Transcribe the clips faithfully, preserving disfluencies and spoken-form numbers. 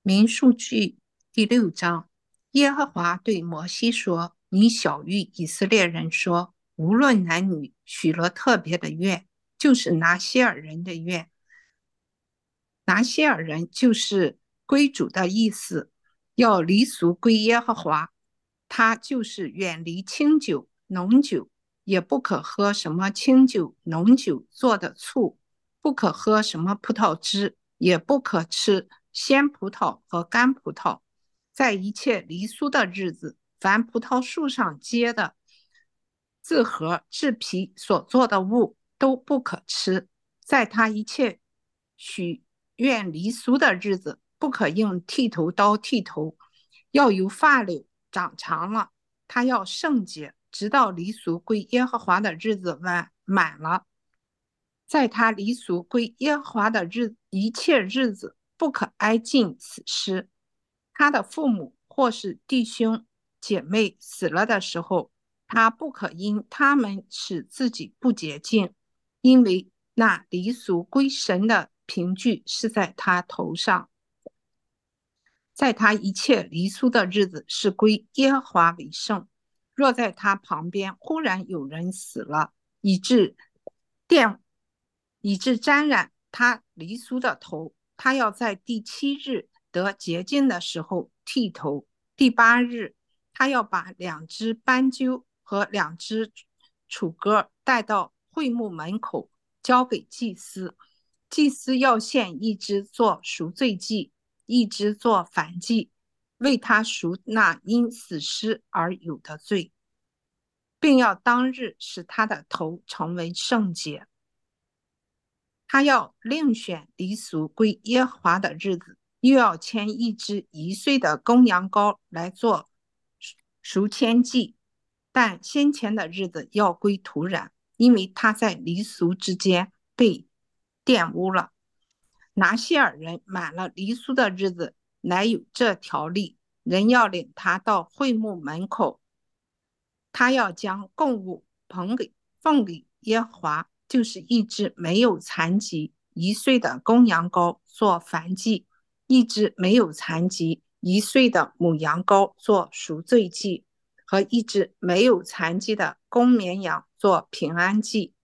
民数记第六章，耶和华对摩西说：“你晓谕以色列人说，无论男女，许了特别的愿，就是拿西尔人的愿。拿西尔人就是归主的意思，要离俗归耶和华。他就是远离清酒、浓酒，也不可喝什么清酒、浓酒做的醋，不可喝什么葡萄汁，也不可吃鲜葡萄和干葡萄。在一切离俗的日子，凡葡萄树上结的自核制皮所做的物都不可吃。在他一切许愿离俗的日子，不可用剃头刀剃头，要由发柳长长了，他要圣洁，直到离俗归耶和华的日子满满了。在他离俗归耶和华的日一切日子，不可挨近死尸。他的父母或是弟兄姐妹死了的时候，他不可因他们使自己不洁净，因为那离俗归神的凭据是在他头上。在他一切离俗的日子是归耶和华为圣。若在他旁边忽然有人死了，以致玷以致沾染他离俗的头，他要在第七日得洁净的时候剃头。第八日，他要把两只斑鸠和两只雏鸽带到会幕门口，交给祭司。祭司要献一只做赎罪祭，一只做燔祭，为他赎那因死尸而有的罪，并要当日使他的头成为圣洁。他要另选离俗归耶和华的日子，又要牵一只一岁的公羊羔来做赎愆祭，但先前的日子要归土壤，因为他在离俗之间被玷污了。拿西尔人满了离俗的日子，乃有这条例：人要领他到会幕门口，他要将供物捧给奉给耶和华，就是一只没有残疾一岁的公羊羔做燔祭，一只没有残疾一岁的母羊羔做赎罪祭，和一只没有残疾的公绵羊做平安祭，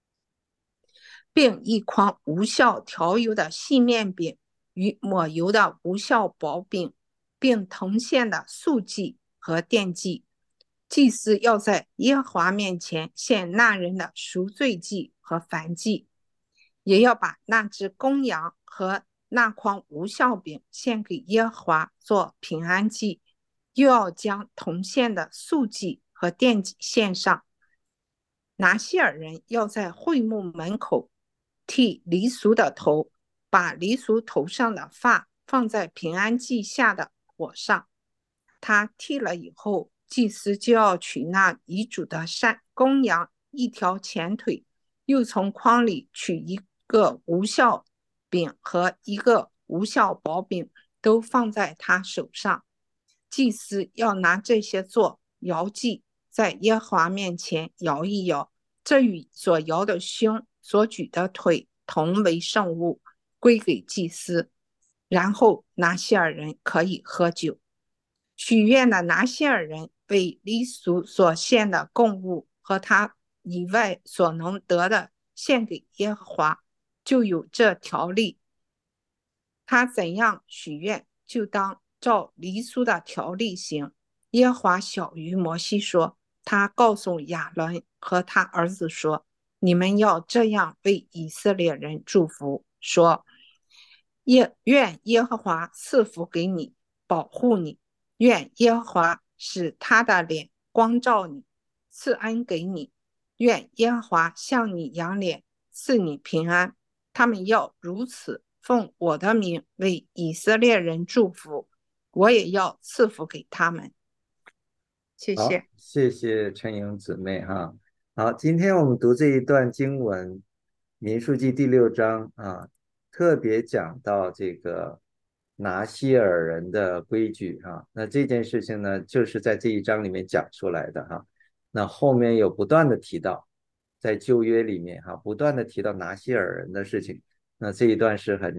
并一筐无效调油的细面饼与抹油的无效薄饼，并铜线的素祭和奠祭。祭司要在耶和华面前献那人的赎罪祭和燔祭，也要把那只公羊和那筐无效饼献给耶和华做平安祭，又要将铜线的素祭和奠祭献上。拿西尔人要在会幕门口剃离俗的头，把离俗头上的发放在平安祭下的火上。他剃了以后，祭司就要取那遗嘱的山公羊一条前腿，又从筐里取一个无效饼和一个无效薄饼，都放在他手上。祭司要拿这些做摇祭，在耶和华面前摇一摇，这与所摇的胸、所举的腿同为圣物，归给祭司。然后拿西尔人可以喝酒。许愿的拿西尔人为离俗所献的供物和他以外所能得的献给耶和华，就有这条例。他怎样许愿，就当照离俗的条例行。耶和华晓谕摩西说，他告诉亚伦和他儿子说，你们要这样为以色列人祝福，说，愿耶和华赐福给你，保护你，愿耶和华使他的脸光照你，赐恩给你，愿耶和华向你扬脸，赐你平安。他们要如此奉我的名为以色列人祝福，我也要赐福给他们。谢好， 谢。 谢谢陈颖姊妹哈。好，今天我们读这一段经文，《民数记》第六章啊，特别讲到这个拿西尔人的规矩哈。那这件事情呢，就是在这一章里面讲出来的哈。那后面有不断的提到，在旧约里面哈，不断的提到拿西尔人的事情。那这一段是很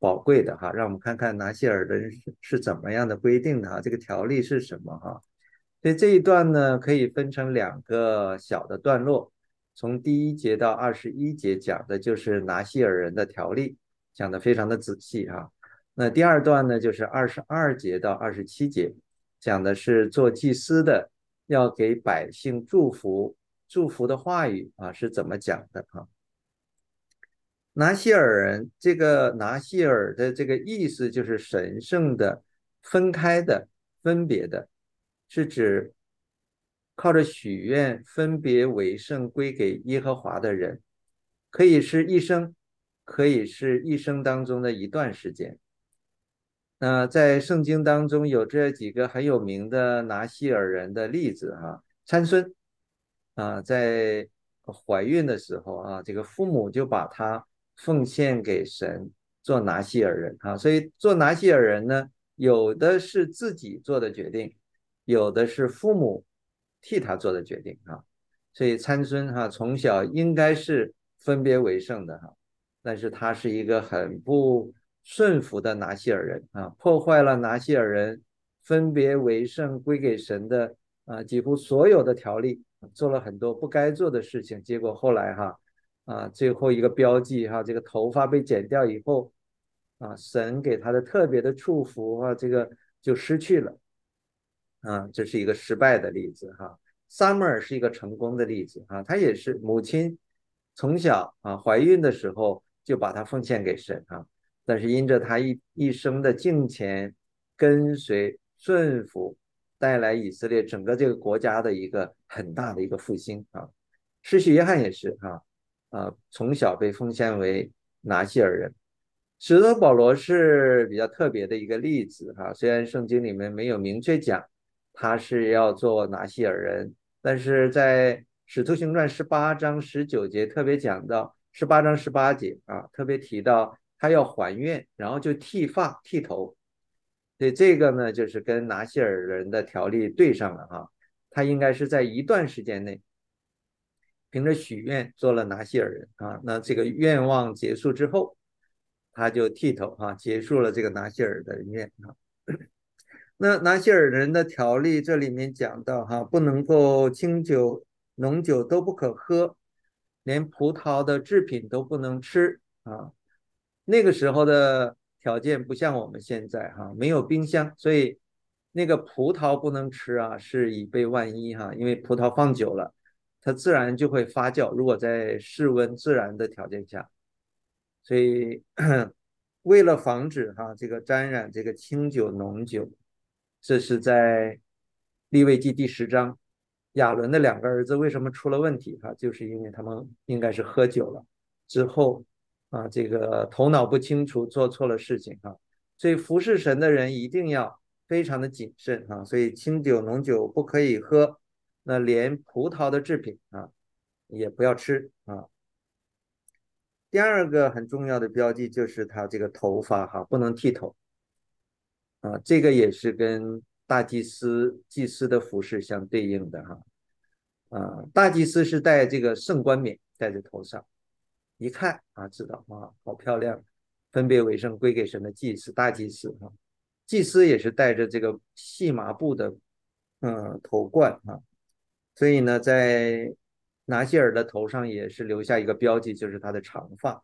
宝贵的哈，让我们看看拿西尔人是是怎么样的规定的哈，这个条例是什么哈。所以这一段呢，可以分成两个小的段落，从第一节到二十一节讲的就是拿西尔人的条例，讲的非常的仔细哈。那第二段呢，就是二十二节到二十七节，讲的是做祭司的要给百姓祝福，祝福的话语啊是怎么讲的啊？拿西尔人，这个拿西尔的这个意思就是神圣的、分开的、分别的，是指靠着许愿分别为圣归给耶和华的人，可以是一生，可以是一生当中的一段时间。那在圣经当中有这几个很有名的拿西尔人的例子哈、啊，参孙啊，在怀孕的时候啊，这个父母就把他奉献给神做拿西尔人啊，所以做拿西尔人呢，有的是自己做的决定，有的是父母替他做的决定啊，所以参孙哈、啊、从小应该是分别为圣的哈、啊，但是他是一个很不顺服的拿西尔人啊，破坏了拿西尔人分别为圣归给神的啊几乎所有的条例，做了很多不该做的事情，结果后来哈啊最后一个标记哈，这个头发被剪掉以后啊，神给他的特别的祝福啊，这个就失去了啊，这是一个失败的例子哈。Summer 是一个成功的例子啊，他也是母亲从小啊怀孕的时候就把他奉献给神啊，但是因着他一一生的敬虔、跟随、顺服，带来以色列整个这个国家的一个很大的一个复兴啊。施洗约翰也是啊，啊从小被奉献为拿西尔人。使徒保罗是比较特别的一个例子哈、啊，虽然圣经里面没有明确讲他是要做拿西尔人，但是在使徒行传十八章十九节特别讲到，十八章十八节啊，特别提到他要还愿，然后就剃发剃头，所以这个呢就是跟拿西尔人的条例对上了哈、啊，他应该是在一段时间内凭着许愿做了拿西尔人啊，那这个愿望结束之后，他就剃头哈、啊，结束了这个拿西尔的愿啊。那拿西尔人的条例这里面讲到哈，不能够清酒、浓酒都不可喝，连葡萄的制品都不能吃啊。那个时候的条件不像我们现在哈，没有冰箱，所以那个葡萄不能吃啊，是以备万一哈，因为葡萄放久了，它自然就会发酵。如果在室温自然的条件下，所以为了防止哈这个沾染这个清酒、浓酒。这是在利未记第十章，亚伦的两个儿子为什么出了问题？哈，就是因为他们应该是喝酒了之后啊，这个头脑不清楚，做错了事情哈。所以服侍神的人一定要非常的谨慎哈。所以清酒、浓酒不可以喝，那连葡萄的制品啊也不要吃啊。第二个很重要的标记就是他这个头发哈，不能剃头。啊，这个也是跟大祭司祭司的服饰相对应的哈。啊，大祭司是戴这个圣冠冕戴在头上，一看啊知道啊，好漂亮，分别为圣归给神的祭司，大祭司哈。祭司也是戴着这个细麻布的嗯头冠啊，所以呢，在拿西尔的头上也是留下一个标记，就是他的长发。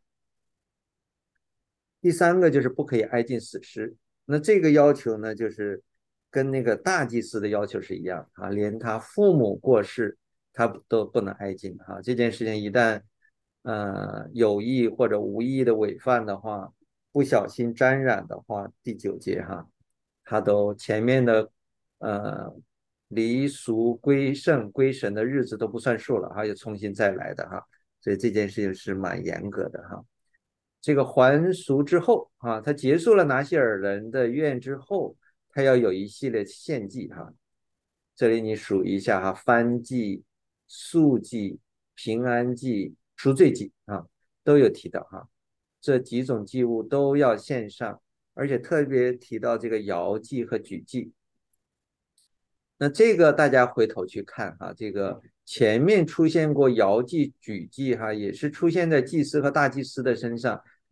第三个就是不可以挨近死尸，那这个要求呢，就是跟那个大祭司的要求是一样啊，连他父母过世，他都不能挨近啊。这件事情一旦呃有意或者无意的违犯的话，不小心沾染的话，第九节哈，他都前面的呃离俗归圣归神的日子都不算数了，还有重新再来的哈，所以这件事情是蛮严格的哈。这个还俗之后啊，他结束了拿西尔人的愿之后，他要有一系列献祭哈。这里你数一下哈，燔祭、素祭、平安祭、赎罪祭啊，都有提到哈。这几种祭物都要献上，而且特别提到这个摇祭和举祭。那这个大家回头去看哈，这个前面出现过摇祭、举祭哈，也是出现在祭司和大祭司的身上。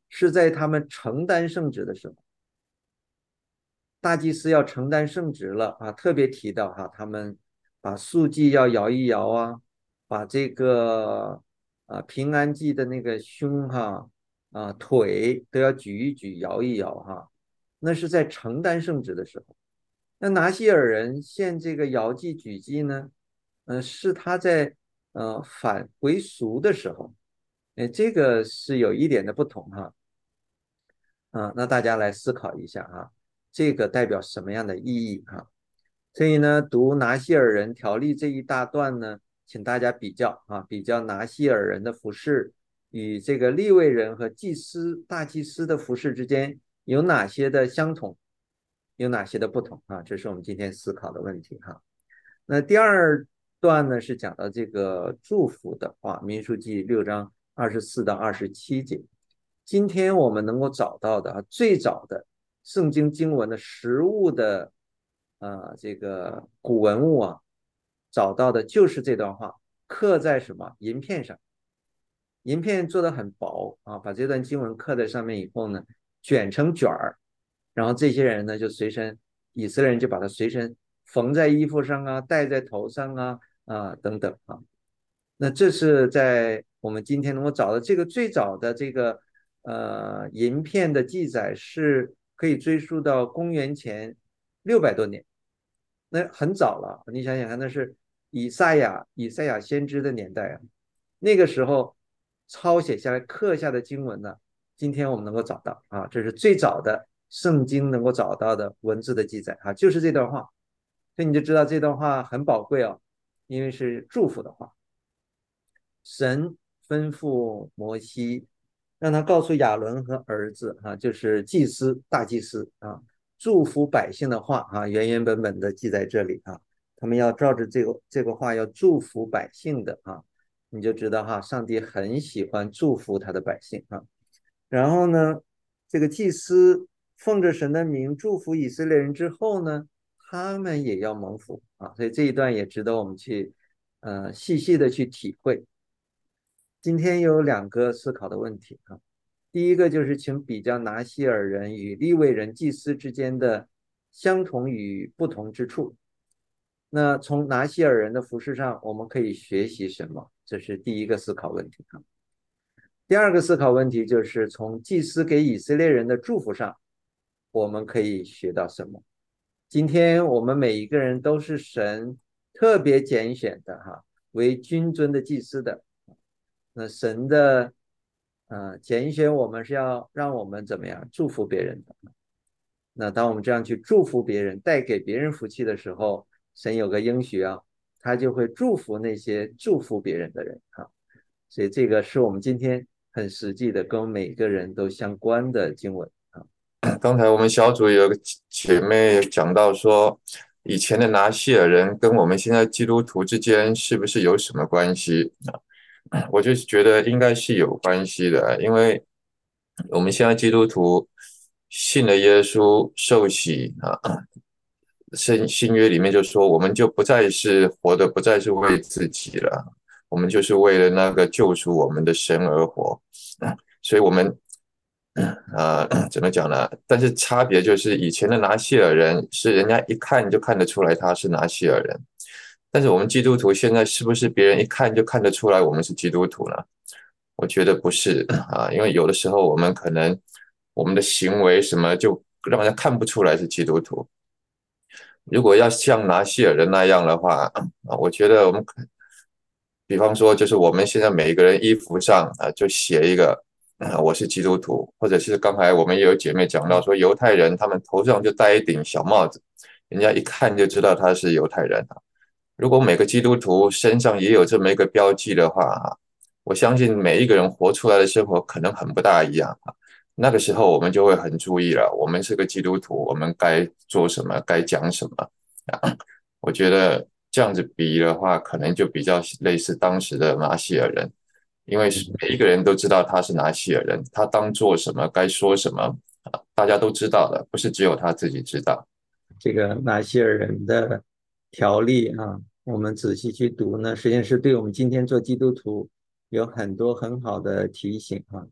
是在他们承担圣职的时候，大祭司要承担圣职了啊，特别提到哈，他们把素祭要摇一摇啊，把这个啊平安祭的那个胸哈啊腿都要举一举、摇一摇哈，那是在承担圣职的时候。那拿西尔人献这个摇祭举祭呢，呃，是他在呃返回俗的时候，哎，这个是有一点的不同哈。啊，那大家来思考一下啊，这个代表什么样的意义啊？所以呢，读拿西尔人条例这一大段呢，请大家比较啊，比较拿西尔人的服饰与这个利未人和祭司、大祭司的服饰之间有哪些的相同，有哪些的不同啊？这是我们今天思考的问题哈。那第二段呢是讲到这个祝福的话，民数记六章二十四到二十七节。今天我们能够找到的最早的圣经经文的实物的呃这个古文物啊，找到的就是这段话，刻在什么银片上，银片做的很薄啊，把这段经文刻在上面以后呢，卷成卷儿，然后这些人呢就随身，以色列人就把它随身缝在衣服上啊，戴在头上啊啊等等啊。那这是在我们今天能够找到这个最早的这个呃银片的记载，是可以追溯到公元前六百多年，那很早了。你想想看，那是以赛亚以赛亚先知的年代啊，那个时候抄写下来刻下的经文呢，今天我们能够找到啊，这是最早的圣经能够找到的文字的记载啊，就是这段话，所以你就知道这段话很宝贵哦，因为是祝福的话。神吩咐摩西，让他告诉亚伦和儿子啊，就是祭司、大祭司啊，祝福百姓的话啊，原原本本的记在这里啊。他们要照着这个这个话要祝福百姓的啊，你就知道哈，上帝很喜欢祝福他的百姓啊。然后呢，这个祭司奉着神的名祝福以色列人之后呢，他们也要蒙福啊。所以这一段也值得我们去呃细细的去体会。今天有两个思考的问题啊，第一个就是请比较拿西尔人与利未人祭司之间的相同与不同之处。那从拿西尔人的服饰上，我们可以学习什么？这是第一个思考问题啊。第二个思考问题就是从祭司给以色列人的祝福上，我们可以学到什么？今天我们每一个人都是神特别拣选的哈，为君尊的祭司的。那神的呃拣选我们是要让我们怎么样祝福别人的。那当我们这样去祝福别人，带给别人福气的时候，神有个应许啊，他就会祝福那些祝福别人的人啊。所以这个是我们今天很实际的，跟每个人都相关的经文啊。 刚才我们小组有个姐妹讲到说，以前的拿西尔人跟我们现在基督徒之间是不是有什么关系啊？我就觉得应该是有关系的，因为我们现在基督徒信了耶稣受洗啊，新新约里面就说，我们就不再是活的，不再是为自己了，我们就是为了那个救赎我们的神而活，所以我们。呃，怎么讲呢？但是差别就是以前的拿西尔人是人家一看就看得出来他是拿西尔人，但是我们基督徒现在是不是别人一看就看得出来我们是基督徒呢？我觉得不是啊，因为有的时候我们可能我们的行为什么就让人家看不出来是基督徒。如果要像拿西尔人那样的话啊，我觉得我们比方说就是我们现在每一个人衣服上啊就写一个。啊，我是基督徒，或者是刚才我们也有姐妹讲到说，犹太人他们头上就戴一顶小帽子，人家一看就知道他是犹太人啊。如果每个基督徒身上也有这么一个标记的话，我相信每一个人活出来的生活可能很不大一样啊。那个时候我们就会很注意了，我们是个基督徒，我们该做什么，该讲什么啊。我觉得这样子比的话，可能就比较类似当时的马西尔人。因为每一个人都知道他是拿西尔人，他当做什么，该说什么，大家都知道的，不是只有他自己知道。 这个拿西尔人的条例啊，我们仔细去读呢，实际上是对我们今天做基督徒有很多很好的提醒啊。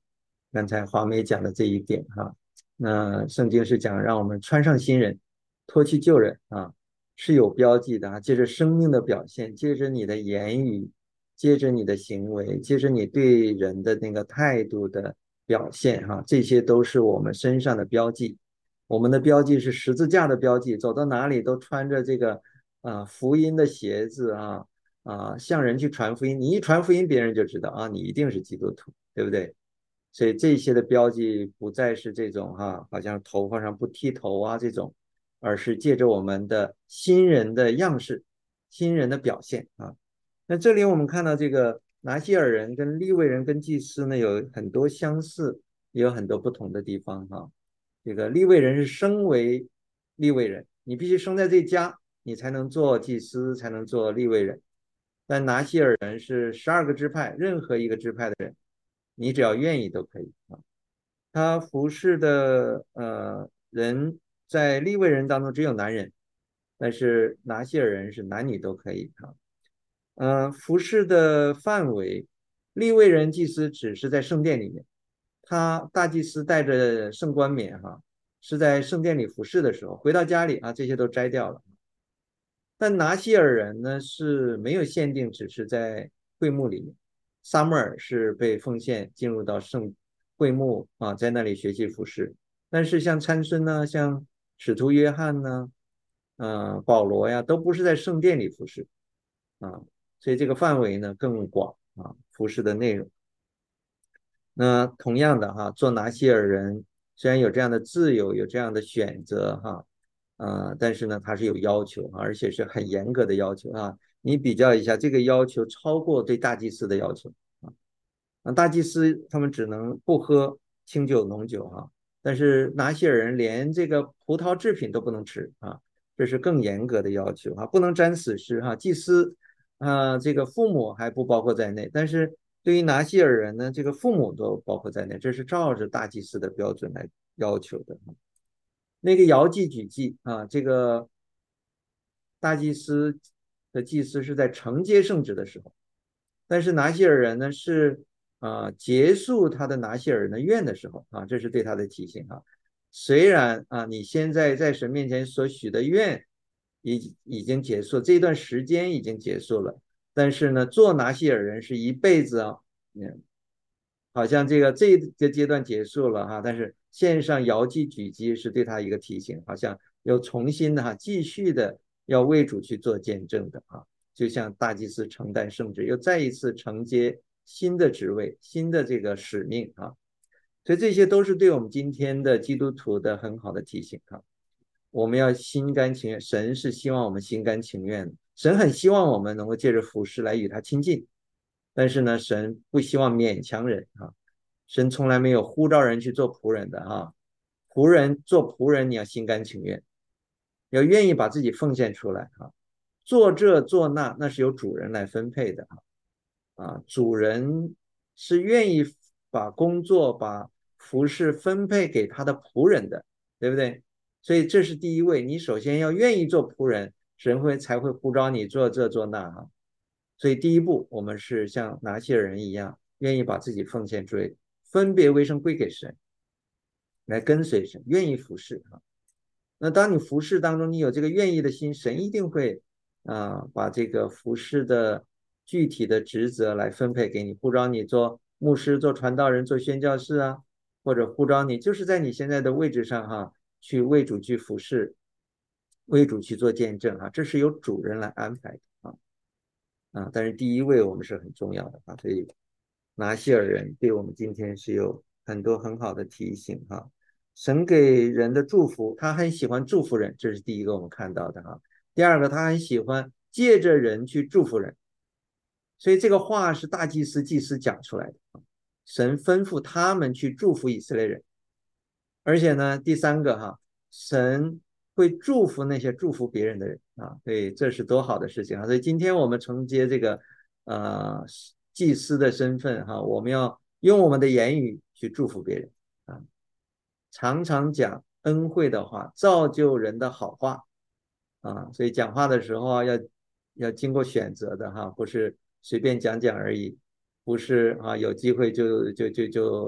刚才华美讲的这一点哈，那圣经是讲让我们穿上新人，脱去旧人啊，是有标记的啊，借着生命的表现，借着你的言语，借着你的行为，借着你对人的那个态度的表现哈，这些都是我们身上的标记。我们的标记是十字架的标记，走到哪里都穿着这个啊福音的鞋子啊啊，向人去传福音。你一传福音，别人就知道啊，你一定是基督徒，对不对？所以这些的标记不再是这种哈，好像头发上不剃头啊这种，而是借着我们的新人的样式、新人的表现啊。那这里我们看到这个拿西尔人跟利未人跟祭司呢有很多相似，也有很多不同的地方哈。这个利未人是生为利未人，你必须生在这家，你才能做祭司，才能做利未人。但拿西尔人是十二个支派，任何一个支派的人，你只要愿意都可以啊。他服侍的呃人在利未人当中只有男人，但是拿西尔人是男女都可以啊。呃，服侍的范围，利未人祭司只是在圣殿里面，他大祭司带着圣冠冕哈，是在圣殿里服侍的时候，回到家里啊，这些都摘掉了。但拿西尔人呢是没有限定，只是在会幕里面。撒母耳是被奉献进入到圣会幕啊，在那里学习服侍。但是像参孙呢，像使徒约翰呢，呃，保罗呀，都不是在圣殿里服侍啊，所以这个范围呢更广啊，服侍的内容。那同样的哈，做拿西尔人虽然有这样的自由，有这样的选择哈，呃，但是呢，它是有要求，而且是很严格的要求啊。你比较一下，这个要求超过对大祭司的要求啊。大祭司他们只能不喝清酒、浓酒哈，但是拿西尔人连这个葡萄制品都不能吃啊，这是更严格的要求啊，不能沾死尸哈。祭司啊，这个父母还不包括在内，但是对于拿西尔人呢，这个父母都包括在内，这是照着大祭司的标准来要求的。那个摇祭举祭啊，这个大祭司的祭司是在承接圣旨的时候，但是拿西尔人呢是啊、呃、结束他的拿西尔人的愿的时候啊，这是对他的提醒啊。虽然啊你现在在神面前所许的愿已已经结束，这段时间已经结束了，但是呢做拿西尔人是一辈子啊，嗯，好像这个这个阶段结束了哈，但是线上摇祭举祭是对他一个提醒，好像又重新的哈继续的要为主去做见证的啊，就像大祭司承担圣职，又再一次承接新的职位、新的这个使命啊，所以这些都是对我们今天的基督徒的很好的提醒啊。我们要心甘情愿，神是希望我们心甘情愿的，神很希望我们能够借着服侍来与他亲近。但是呢，神不希望勉强人啊，神从来没有呼召人去做仆人的啊，仆人做仆人你要心甘情愿，要愿意把自己奉献出来啊，做这做那那是由主人来分配的啊，啊，主人是愿意把工作把服侍分配给他的仆人的，对不对？所以这是第一位，你首先要愿意做仆人，神会才会呼召你做这做那啊。所以第一步，我们是像拿西尔人一样，愿意把自己奉献出来，分别为圣归给神，来跟随神，愿意服侍啊。那当你服侍当中，你有这个愿意的心，神一定会啊、呃、把这个服侍的具体的职责来分配给你，呼召你做牧师、做传道人、做宣教士啊，或者呼召你就是在你现在的位置上哈、啊，去为主去服侍，为主去做见证啊，这是由主人来安排的啊。啊，但是第一位我们是很重要的啊，所以拿西尔人对我们今天是有很多很好的提醒哈。神给人的祝福，他很喜欢祝福人，这是第一个我们看到的哈。第二个，他很喜欢借着人去祝福人，所以这个话是大祭司祭司讲出来的，神吩咐他们去祝福以色列人，而且呢，第三个哈，神会祝福那些祝福别人的人啊，所以这是多好的事情啊！所以今天我们承接这个呃祭司的身份哈，我们要用我们的言语去祝福别人啊，常常讲恩惠的话，造就人的好话啊，所以讲话的时候啊，要要经过选择的哈，不是随便讲讲而已，不是啊有机会就就就就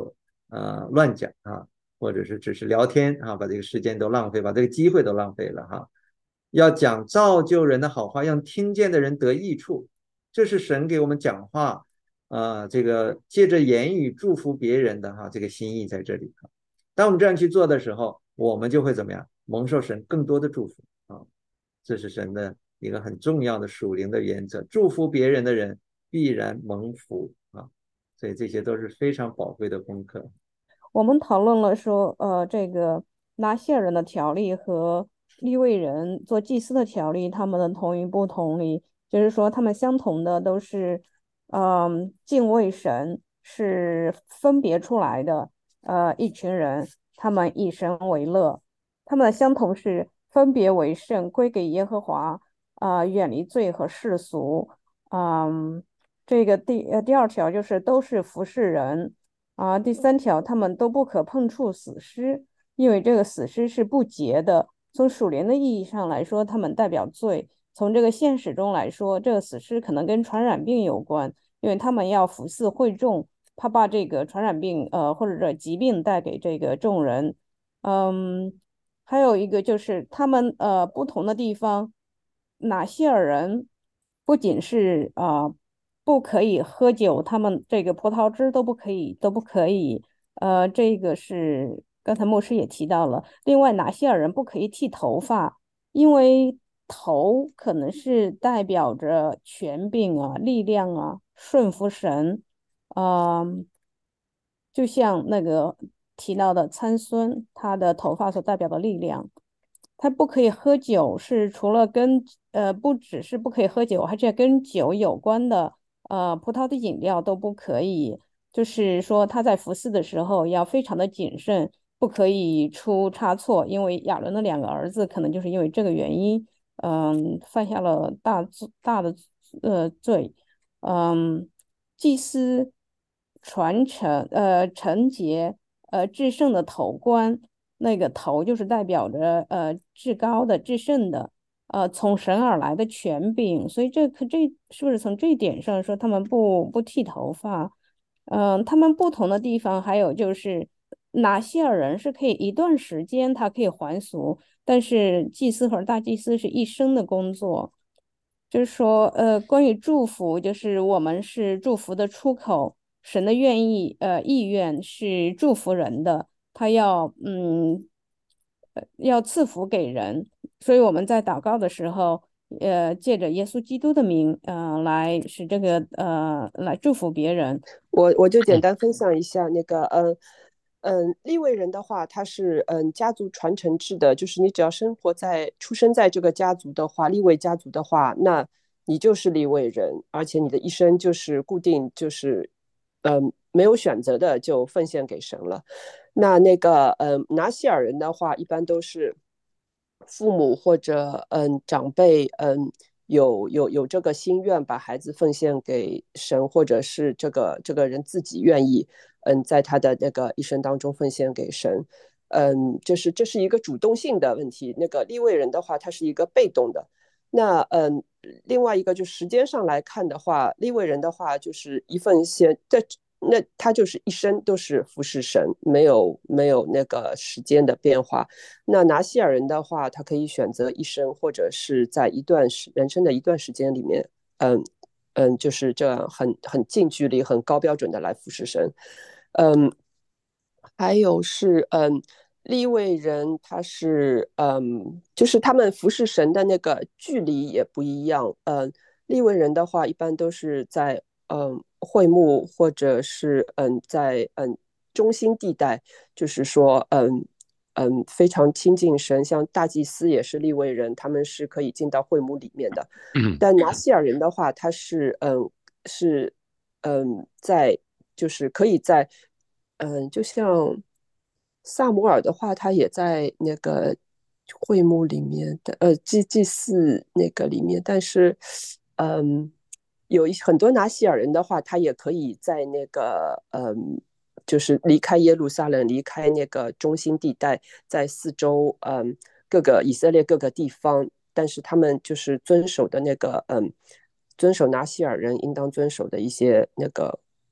呃乱讲啊，或者是只是聊天啊，把这个时间都浪费，把这个机会都浪费了哈。要讲造就人的好话，让听见的人得益处，这是神给我们讲话啊、呃，这个借着言语祝福别人的哈，这个心意在这里。当我们这样去做的时候，我们就会怎么样？蒙受神更多的祝福啊！这是神的一个很重要的属灵的原则，祝福别人的人必然蒙福啊！所以这些都是非常宝贵的功课。 我们讨论了说，呃，这个拿西尔人的条例和利未人做祭司的条例，他们的同与不同里，就是说他们相同的都是，嗯、敬畏神，是分别出来的，呃，一群人，他们以神为乐，他们的相同是分别为圣，归给耶和华，啊、远离罪和世俗，嗯，这个第呃第二条就是都是服侍人。啊，第三条，他们都不可碰触死尸，因为这个死尸是不洁的。从属灵的意义上来说，他们代表罪；从这个现实中来说，这个死尸可能跟传染病有关，因为他们要服侍会众，怕把这个传染病呃或者这疾病带给这个众人。嗯，还有一个就是他们呃不同的地方，哪些尔人不仅是啊、呃不可以喝酒，他们这个葡萄汁都不可以，都不可以。呃，这个是刚才牧师也提到了。另外，哪些尔人不可以剃头发？因为头可能是代表着权柄啊、力量啊、顺服神。嗯、就像那个提到的参孙，他的头发所代表的力量。他不可以喝酒，是除了跟呃不只是不可以喝酒，还是跟酒有关的呃葡萄的饮料都不可以。就是说他在服侍的时候要非常的谨慎，不可以出差错，因为亚伦的两个儿子可能就是因为这个原因，嗯，犯下了大大的呃罪。嗯，祭司传承呃承节呃至圣的头冠。那个头就是代表着呃至高的、至圣的，呃从神而来的权柄，所以这可这是不是从这一点上说他们不不剃头发？嗯、他们不同的地方还有就是拿西尔人是可以一段时间他可以还俗，但是祭司和大祭司是一生的工作。就是说，呃，关于祝福，就是我们是祝福的出口，神的愿意，呃，意愿是祝福人的，他要，嗯，呃要赐福给人，所以我们在祷告的时候，呃，借着耶稣基督的名，呃，来使这个，呃，来祝福别人。 我我就简单分享一下那个，嗯嗯，利未人的话，他是嗯家族传承制的，就是你只要生活在出生在这个家族的话，利未家族的话，那你就是利未人，而且你的一生就是固定，就是嗯没有选择的就奉献给神了。那那个嗯拿西尔人的话，一般都是父母或者嗯长辈嗯有有有这个心愿把孩子奉献给神，或者是这个这个人自己愿意嗯在他的那个一生当中奉献给神。嗯，就是这是一个主动性的问题。那个利未人的话，他是一个被动的。那嗯，另外一个就时间上来看的话，利未人的话就是一份献，在那他就是一生都是服侍神，没有没有那个时间的变化。那拿西尔人的话，他可以选择一生，或者是在一段时人生的一段时间里面，嗯嗯，就是这样很很近距离、很高标准的来服侍神。嗯，还有是嗯，利未人他是嗯，就是他们服侍神的那个距离也不一样。嗯，利未人的话，一般都是在嗯会幕或者是嗯在嗯中心地带，就是说嗯嗯非常亲近神，像大祭司也是利未人，他们是可以进到会幕里面的。但拿西尔人的话，他是嗯是嗯在就是可以在嗯就像萨摩尔的话，他也在那个会幕里面的呃祭祭祀那个里面，但是嗯有一很多拿西尔人的话，他也可以在那个嗯就是离开耶路撒冷，离开那个中心地带，在四周嗯各个以色列各个地方，但是他们就是遵守的那个嗯遵守拿西尔人应当遵守的一些那个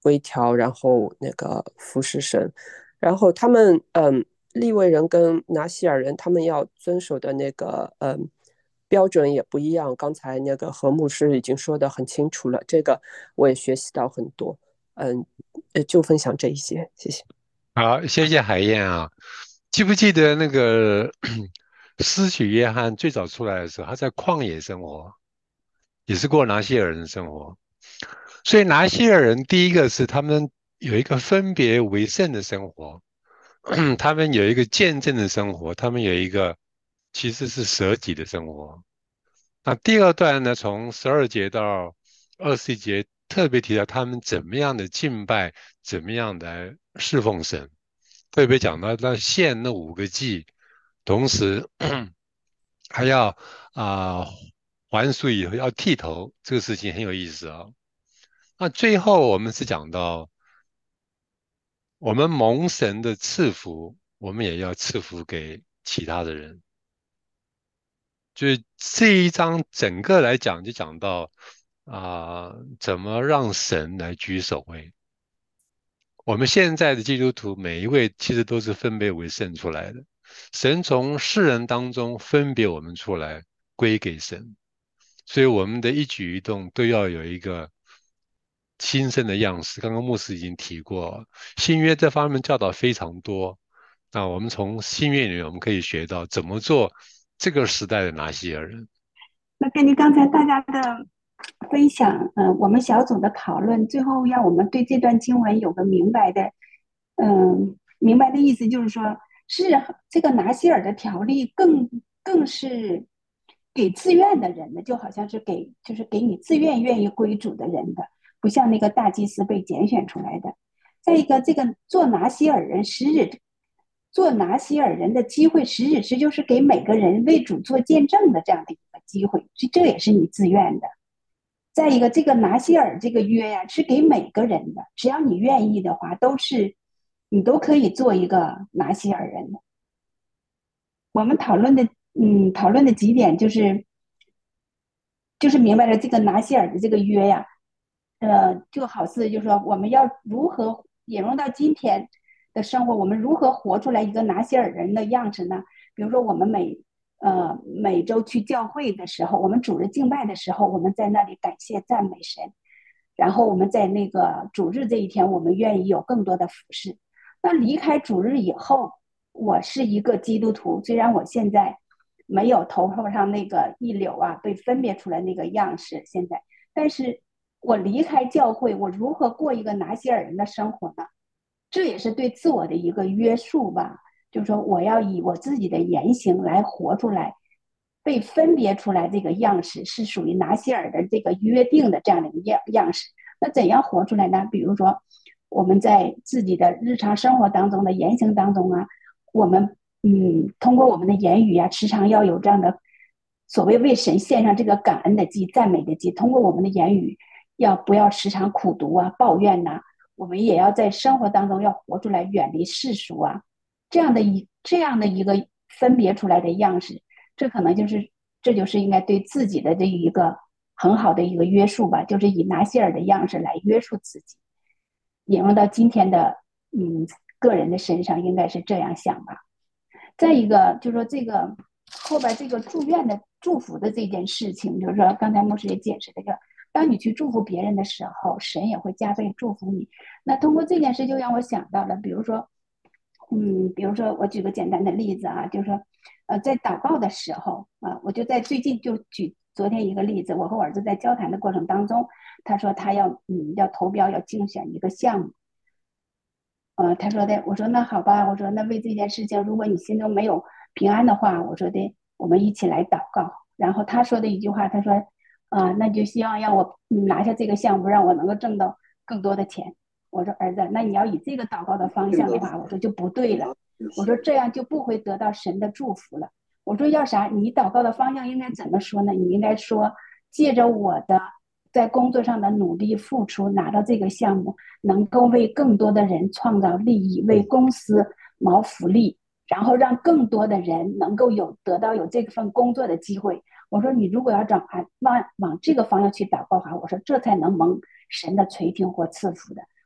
微调，然后那个服侍神。然后他们嗯，利未人跟拿西尔人他们要遵守的那个嗯标准也不一样。刚才那个何牧师已经说的很清楚了，这个我也学习到很多。嗯，呃就分享这一些，谢谢。 好，谢谢海燕啊。记不记得那个施洗约翰最早出来的时候，他在旷野生活，也是过拿西尔人的生活。所以拿西尔人第一个是他们有一个分别为圣的生活，他们有一个见证的生活，他们有一个其实是舍己的生活。那第二段呢，从十二节到二十一节，特别提到他们怎么样的敬拜，怎么样的侍奉神，特别讲到那献那五个祭，同时还要啊、呃还俗以后要剃头，这个事情很有意思啊。那最后我们是讲到，我们蒙神的赐福，我们也要赐福给其他的人。就是这一章整个来讲，就讲到啊、怎么让神来居首位。我们现在的基督徒每一位其实都是分别为圣出来的，神从世人当中分别我们出来，归给神。所以我们的一举一动都要有一个新生的样式。刚刚牧师已经提过，新约这方面教导非常多。那我们从新约里面，我们可以学到怎么做这个时代的拿西尔人。 那根据刚才大家的分享，嗯、呃，我们小组的讨论，最后让我们对这段经文有个明白的，嗯，明白的意思就是说，是这个拿西尔的条例更更是给自愿的人的，就好像是给就是给你自愿愿意归主的人的，不像那个大祭司被拣选出来的。再一个，这个做拿西尔人实质做拿西尔人的机会，实质是就是给每个人为主做见证的这样的一个机会，这也是你自愿的。再一个，这个拿西尔这个约呀、啊，是给每个人的，只要你愿意的话，都是你都可以做一个拿西尔人的。我们讨论的，嗯，讨论的几点就是，就是明白了这个拿西尔的这个约呀、啊，呃，就好似就是说我们要如何引用到今天的生活，我们如何活出来一个拿西尔人的样子呢？比如说我们每呃每周去教会的时候，我们主日敬拜的时候，我们在那里感谢赞美神，然后我们在那个主日这一天，我们愿意有更多的服侍。那离开主日以后，我是一个基督徒，虽然我现在没有头发上那个一绺啊被分别出来那个样式，现在，但是我离开教会，我如何过一个拿西尔人的生活呢？这也是对自我的一个约束吧，就是说我要以我自己的言行来活出来，被分别出来这个样式是属于拿西尔的这个约定的这样的一个样样式。那怎样活出来呢？比如说我们在自己的日常生活当中的言行当中啊，我们嗯通过我们的言语啊，时常要有这样的所谓为神献上这个感恩的祭、赞美的祭，通过我们的言语，要不要时常苦读啊、抱怨呐、啊？我们也要在生活当中要活出来，远离世俗啊，这样的一这样的一个分别出来的样式，这可能就是这就是应该对自己的这一个很好的一个约束吧，就是以拿西尔的样式来约束自己。引用到今天的嗯个人的身上，应该是这样想吧。再一个就是说这个后边这个祝愿的祝福的这件事情，就是说刚才牧师也解释这个。当你去祝福别人的时候，神也会加倍祝福你。那通过这件事，就让我想到了，比如说，嗯，比如说我举个简单的例子啊，就是说，呃，在祷告的时候啊，我就在最近就举昨天一个例子，我和我儿子在交谈的过程当中，他说他要嗯要投标要竞选一个项目，呃，他说的，我说那好吧，我说那为这件事情，如果你心中没有平安的话，我说的，我们一起来祷告。然后他说的一句话，他说。啊、呃，那就希望让我拿下这个项目，让我能够挣到更多的钱。我说儿子，那你要以这个祷告的方向的话，我说就不对了。我说这样就不会得到神的祝福了。我说要啥？你祷告的方向应该怎么说呢？你应该说，借着我的在工作上的努力付出，拿到这个项目，能够为更多的人创造利益，为公司谋福利，然后让更多的人能够有得到有这份工作的机会。我说你如果要往往往这个方向去祷告的话，我说这才能蒙神的垂听或赐福的。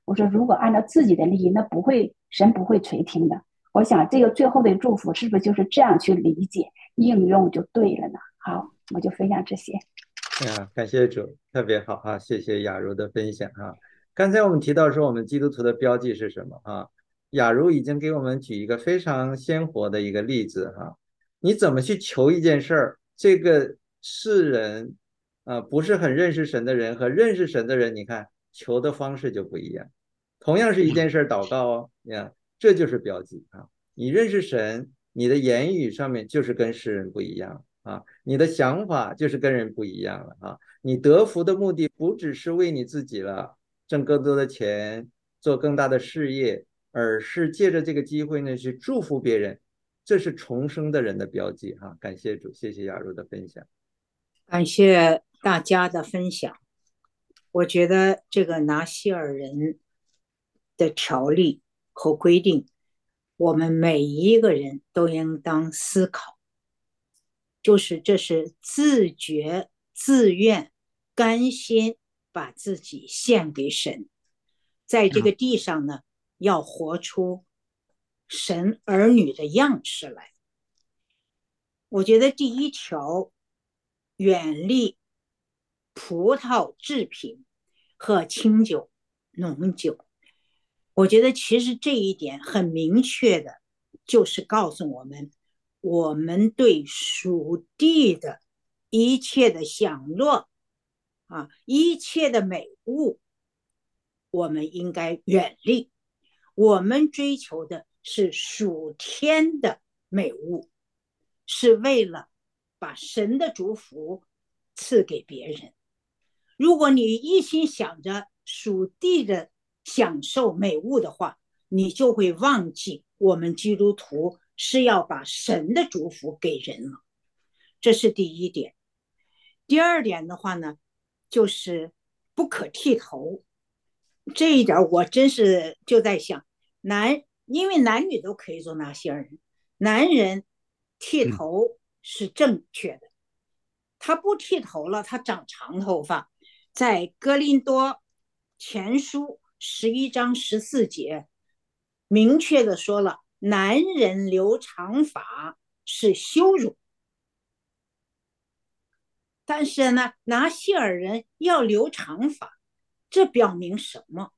我说如果按照自己的利益，那不会神不会垂听的。我想这个最后的祝福是不是就是这样去理解应用就对了呢？好，我就分享这些。 哎呀，感谢主，特别好哈，谢谢雅茹的分享哈。刚才我们提到说我们基督徒的标记是什么哈？雅茹已经给我们举一个非常鲜活的一个例子哈。你怎么去求一件事儿？这个世人啊、呃，不是很认识神的人和认识神的人，你看求的方式就不一样。同样是一件事儿，祷告哦，你看这就是标记啊。你认识神，你的言语上面就是跟世人不一样。啊，你的想法就是跟人不一样了啊！你得福的目的不只是为你自己了，挣更多的钱，做更大的事业，而是借着这个机会呢去祝福别人，这是重生的人的标记哈！感谢主，谢谢雅茹的分享， 感谢大家的分享。我觉得这个拿西尔人的条例和规定，我们每一个人都应当思考。就是这是自觉、自愿、甘心把自己献给神，在这个地上呢，要活出神儿女的样式来。我觉得第一条，远离葡萄制品和清酒、浓酒。我觉得其实这一点很明确的，就是告诉我们，我们对属地的一切的享乐啊，一切的美物，我们应该远离。我们追求的是属天的美物，是为了把神的祝福赐给别人。如果你一心想着属地的享受美物的话，你就会忘记我们基督徒是要把神的祝福给人了。这是第一点。第二点的话呢，就是不可剃头。这一点我真是就在想，男因为男女都可以做拿西尔人，男人剃头是正确的。他不剃头了，他长长头发。在哥林多前书十一章十四节明确的说了，男人留长发是羞辱。但是呢，拿西尔人要留长发，这表明什么？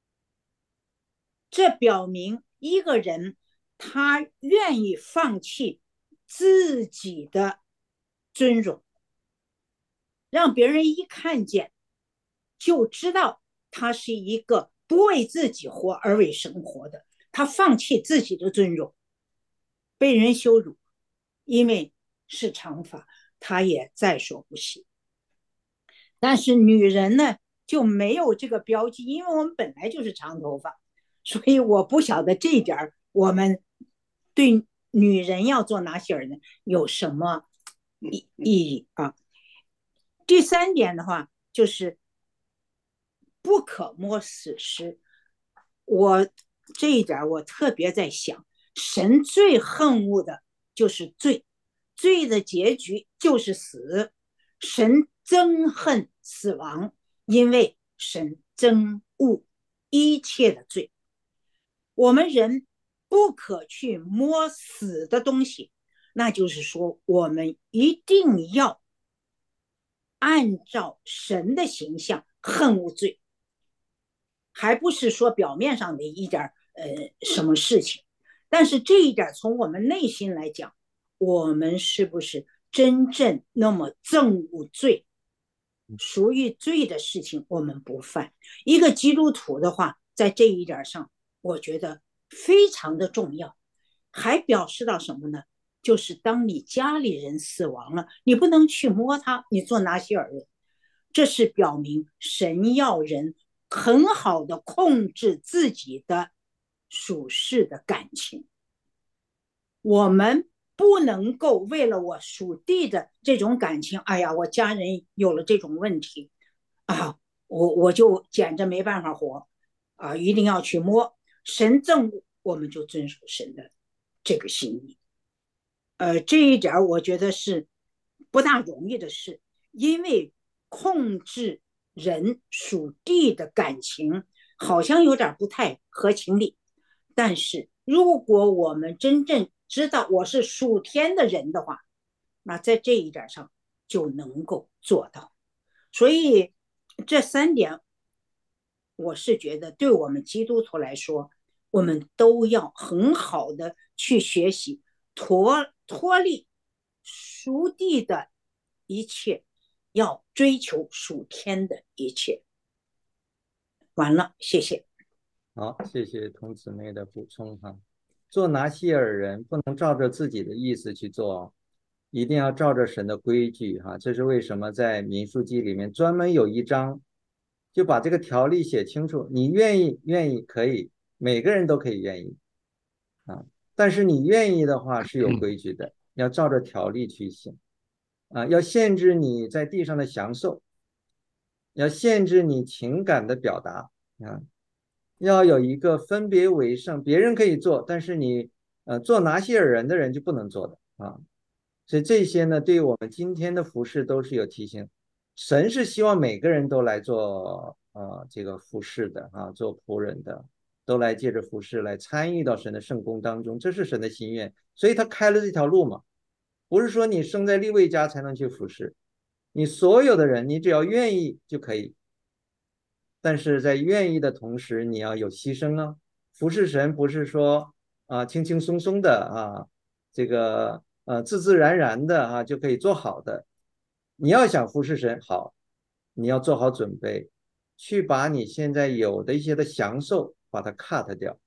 这表明一个人他愿意放弃自己的尊荣，让别人一看见就知道他是一个不为自己活而为生活的，他放弃自己的尊荣，被人羞辱，因为是长发，他也在所不惜。但是女人呢，就没有这个标记，因为我们本来就是长头发，所以我不晓得这一点我们对女人要做拿西尔呢有什么意义啊？第三点的话，就是不可摸死尸。我这一点我特别在想，神最恨恶的就是罪，罪的结局就是死。神憎恨死亡，因为神憎恶一切的罪。我们人不可去摸死的东西，那就是说我们一定要按照神的形象恨恶罪，还不是说表面上的一点呃什么事情。但是这一点从我们内心来讲，我们是不是真正那么憎恶罪？属于罪的事情我们不犯。一个基督徒的话，在这一点上，我觉得非常的重要。还表示到什么呢？就是当你家里人死亡了，你不能去摸他，你做拿西尔人，这是表明神要人很好的控制自己的属世的感情。我们不能够为了我属地的这种感情，哎呀，我家人有了这种问题啊，我我就简直没办法活啊，一定要去摸。神憎恶，我们就遵守神的这个心意。呃，这一点我觉得是不大容易的事，因为控制人属地的感情好像有点不太合情理。但是如果我们真正知道我是属天的人的话，那在这一点上就能够做到。所以这三点，我是觉得对我们基督徒来说，我们都要很好的去学习，脱脱离属地的一切，要追求属天的一切。完了，谢谢。 好，谢谢童姊妹的补充哈。做拿西尔人不能照着自己的意思去做，一定要照着神的规矩哈。这是为什么在民数记里面专门有一章，就把这个条例写清楚。你愿意，愿意可以，每个人都可以愿意啊。但是你愿意的话是有规矩的，要照着条例去行啊，要限制你在地上的享受，要限制你情感的表达啊。要有一个分别为圣，别人可以做，但是你呃做拿西尔人的人就不能做的啊。所以这些呢，对于我们今天的服事都是有提醒。神是希望每个人都来做呃这个服事的啊，做仆人的，都来借着服事来参与到神的圣工当中，这是神的心愿。所以他开了这条路嘛，不是说你生在利未家才能去服事，你所有的人，你只要愿意就可以。但是在愿意的同时，你要有牺牲啊。服侍神不是说啊轻轻松松的啊，这个呃自自然然的啊就可以做好的。你要想服侍神好，你要做好准备，去把你现在有的一些的享受把它 cut 掉。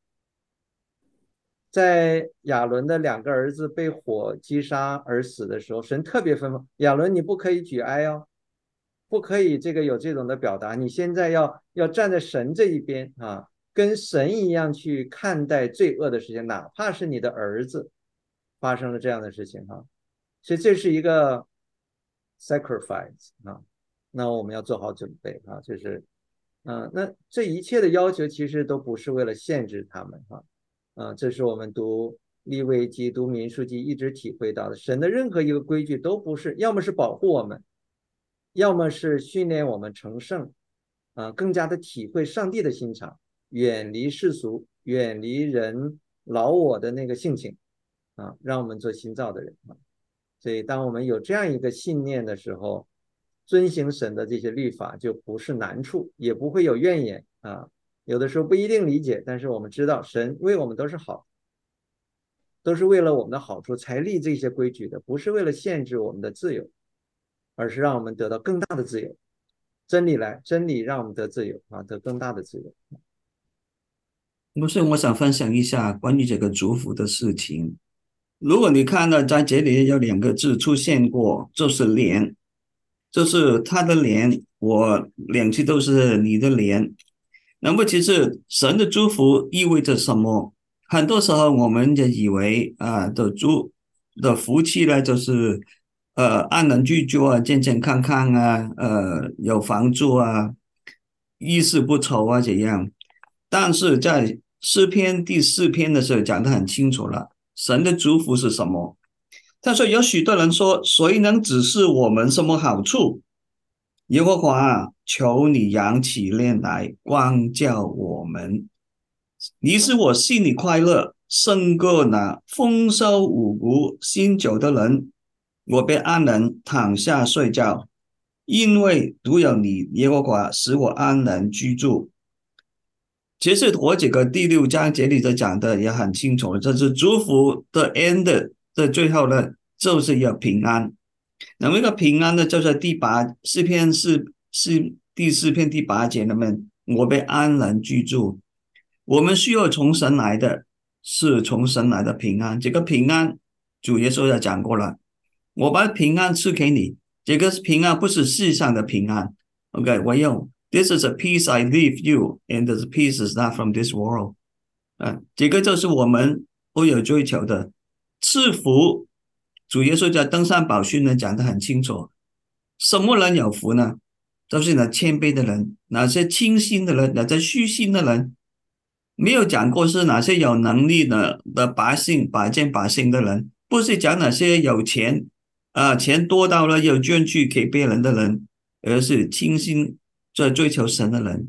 在亚伦的两个儿子被火击杀而死的时候，神特别吩咐亚伦，你不可以举哀哦。不可以这个有这种的表达，你现在要要站在神这一边啊，跟神一样去看待罪恶的事情，哪怕是你的儿子发生了这样的事情哈，所以这是一个 sacrifice 啊，那我们要做好准备啊，就是嗯、呃，那这一切的要求其实都不是为了限制他们哈，啊，这是我们读利未记、读民数记一直体会到的，神的任何一个规矩都不是，要么是保护我们。要么是训练我们成圣，啊，更加的体会上帝的心肠，远离世俗，远离人老我的那个性情，啊，让我们做新造的人啊。所以，当我们有这样一个信念的时候，遵行神的这些律法就不是难处，也不会有怨言啊。有的时候不一定理解，但是我们知道神为我们都是好，都是为了我们的好处才立这些规矩的，不是为了限制我们的自由。而是让我们得到更大的自由，真理来，真理让我们得自由啊，得更大的自由。 不是，我想分享一下关于这个祝福的事情。如果你看到在这里有两个字出现过，就是连，就是他的连，我两次都是你的连。那么其实神的祝福意味着什么？很多时候我们就以为啊的祝的福气呢，就是呃安然居住啊，健健康康啊，呃有房住啊，衣食不愁啊这样。但是在诗篇第四篇的时候讲得很清楚了，神的祝福是什么？他说有许多人说，谁能指示我们什么好处？耶和华啊，求你扬起脸来光照我们。你使我心里快乐，胜过那丰收五谷新酒的人。我便安然躺下睡觉，因为独有你耶和华使我安然居住。其实我这个第六章节里头讲的也很清楚，这是祝福的 end 的最后呢，就是要平安。那么一个平安呢，就是第八诗篇是是第四篇第八节里面，我被安然居住。我们需要从神来的，是从神来的平安。这个平安，主耶稣也讲过了，我把平安赐给你。这个平安不是世上的平安 ，OK， 我用 This is a peace I leave you, and this peace is not from this world。啊，这个就是我们都有追求的赐福。主耶稣在登山宝训呢讲得很清楚，什么人有福呢？都是那谦卑的人，哪些清心的人，哪些虚心的人。没有讲过是哪些有能力的的百姓，百件百姓的人，不是讲哪些有钱啊、呃，钱多到了要捐去给别人的人，而是清心在追求神的人。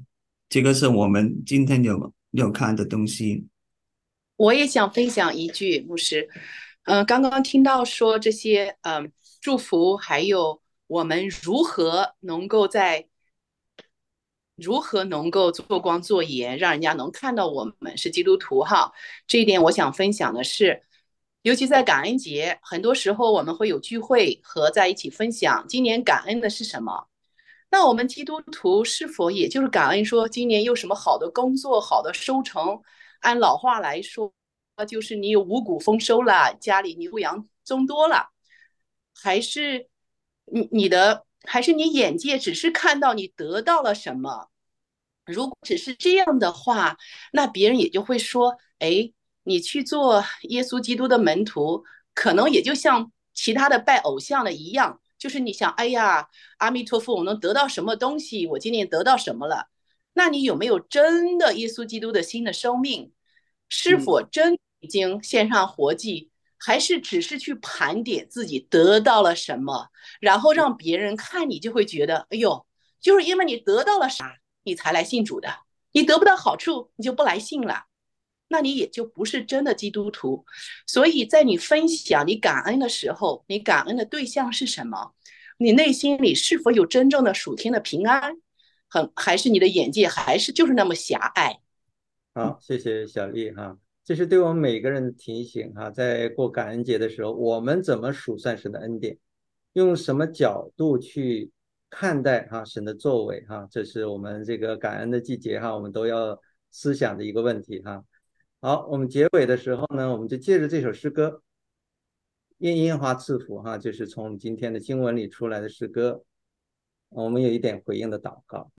这个是我们今天有有看的东西。 我也想分享一句，牧师，嗯、呃，刚刚听到说这些，嗯、呃，祝福，还有我们如何能够在如何能够做光做盐，让人家能看到我们是基督徒哈。这一点我想分享的是，尤其在感恩节，很多时候我们会有聚会和在一起分享今年感恩的是什么。那我们基督徒是否也就是感恩说今年有什么好的工作、好的收成？按老话来说，就是你有五谷丰收了，家里牛羊增多了，还是你你的，还是你眼界只是看到你得到了什么？如果只是这样的话，那别人也就会说，哎，你去做耶稣基督的门徒，可能也就像其他的拜偶像的一样，就是你想，哎呀，阿弥陀佛，我能得到什么东西？我今年得到什么了？那你有没有真的耶稣基督的新的生命？是否真已经献上活祭，还是只是去盘点自己得到了什么，然后让别人看你就会觉得，哎呦，就是因为你得到了啥，你才来信主的，你得不到好处，你就不来信了。那你也就不是真的基督徒。所以在你分享你感恩的时候，你感恩的对象是什么？你内心里是否有真正的属天的平安？很还是你的眼界还是就是那么狭隘？ 好，谢谢小丽哈，这是对我们每个人的提醒哈，在过感恩节的时候，我们怎么数算神的恩典，用什么角度去看待哈神的作为哈，这是我们这个感恩的季节哈，我们都要思想的一个问题哈。好，我们结尾的时候呢，我们就借着这首诗歌，愿耶和华赐福哈，就是从今天的经文里出来的诗歌，我们有一点回应的祷告。